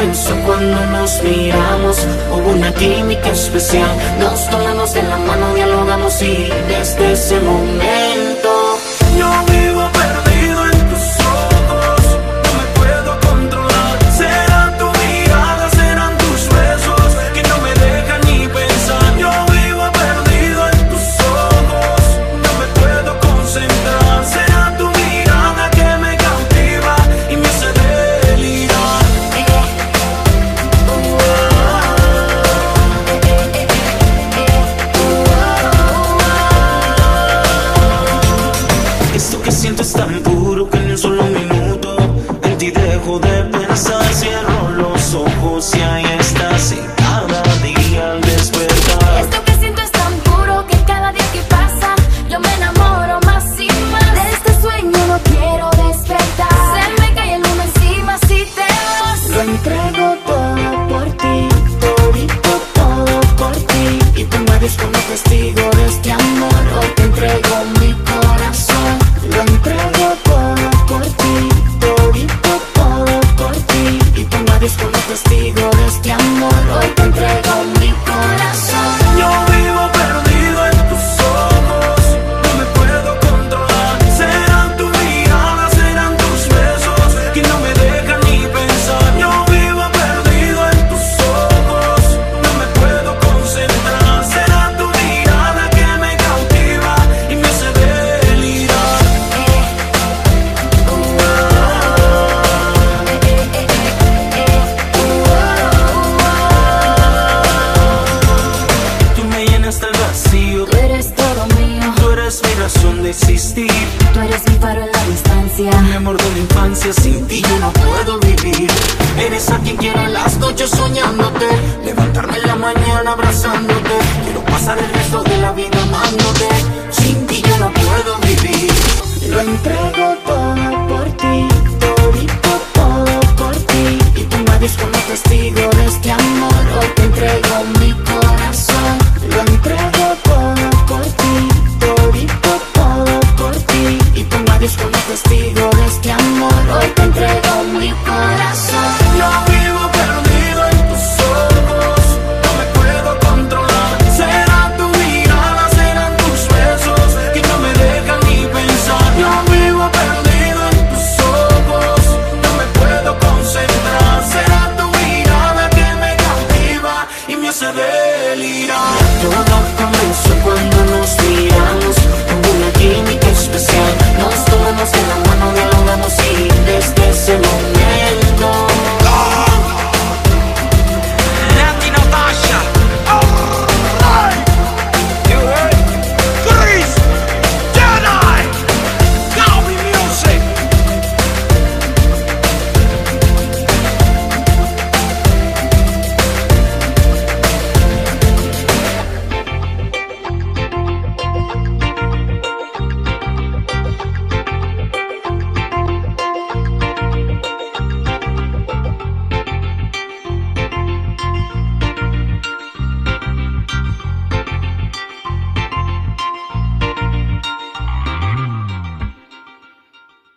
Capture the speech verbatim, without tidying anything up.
comenzó cuando nos miramos. Hubo una química especial, nos tomamos de la mano, dialogamos y desde ese momento yo vivo perdido en tus ojos. No me puedo controlar. Será tu mirada, serán tus besos que no me dejan ni pensar. Yo vivo perdido en tus ojos, no me puedo concentrar. Será tu mirada que me cautiva y me hace delirar. Esto que siento es tan puro que en un solo minuto en ti dejo de pensar. Cierro los ojos y ahí estás en cada día al despertar. Esto que siento es tan puro que cada día que pasa yo me enamoro más y más. De este sueño no quiero despertar. Se me cae el mundo encima si te vas. Lo entrego todo por ti, todito todo por ti. Y tengo a Dios como testigo de este amor. Hoy te entrego mi corazón. Lo entrego todo por ti, todito todo por ti. Y tengo a Dios como testigo de este amor. Hoy te entrego mi corazón. Yo vivo perdido en tus ojos, no me puedo controlar. Serán tu mirada, serán tus besos que no me dejan ni pensar. Yo vivo perdido en tus ojos, no me puedo concentrar. Será tu mirada que me cautiva y me hace delirar. Tú me llenas del vacío, Tú eres todo mío, tú eres mi razón de existir. tú eres mi faro en la distancia. Mi amor de la infancia, sin ti yo no puedo vivir. Eres a quien quiero en las noches soñándote, levantarme en la mañana abrazándote. Quiero pasar el resto de la vida amándote. Sin ti yo no puedo vivir. Lo entrego todo por ti, todito todo por ti. Y tengo a Dios como testigo de este amor. Hoy te entrego mi corazón. Lo entrego todo por ti, todito todo por ti. Y tengo a Dios como testigo de este amor. Hoy te entrego mi corazón. Yo vivo perdido en tus ojos, no me puedo controlar. Será tu mirada, serán tus besos que no me dejan ni pensar. Yo vivo perdido en tus ojos, no me puedo concentrar. Será tu mirada que me cautiva y me hace delirar.